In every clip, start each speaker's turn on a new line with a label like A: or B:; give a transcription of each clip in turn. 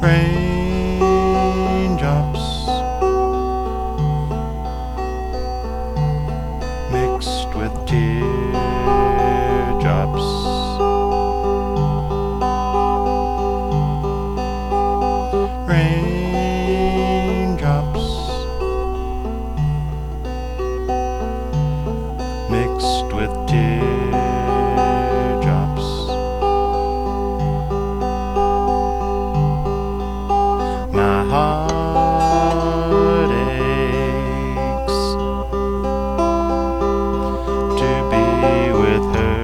A: Raindrops mixed with teardrops. Raindrops mixed with teardrops. My heart aches to be with her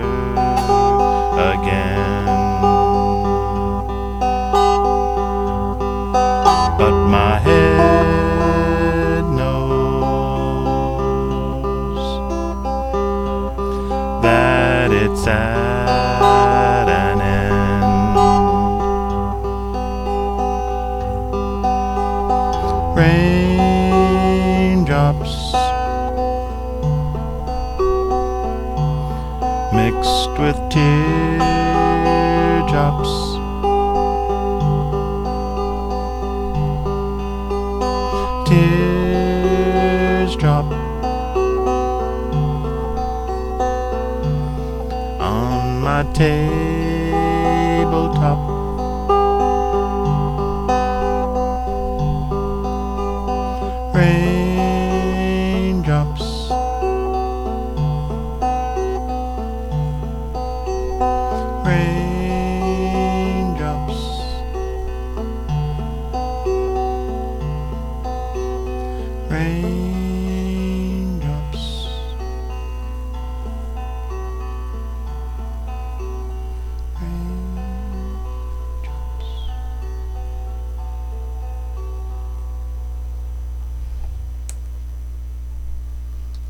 A: again, but my head knows that it's at an end. Raindrops mixed with teardrops. Tears drop on my tabletop. Raindrops raindrops rain